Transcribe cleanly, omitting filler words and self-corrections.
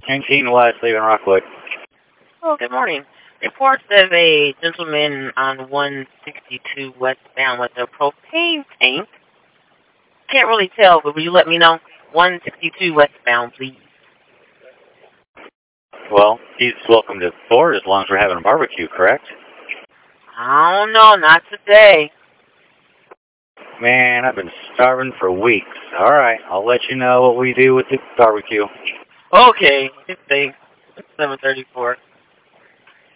19 West, leaving Rockwood. Oh, good morning. Reports of a gentleman on 162 westbound with a propane tank. Can't really tell, but will you let me know? 162 westbound, please. Well, he's welcome to board as long as we're having a barbecue, correct? I don't know, not today. Man, I've been starving for weeks. All right, I'll let you know what we do with the barbecue. Okay, thanks. 734.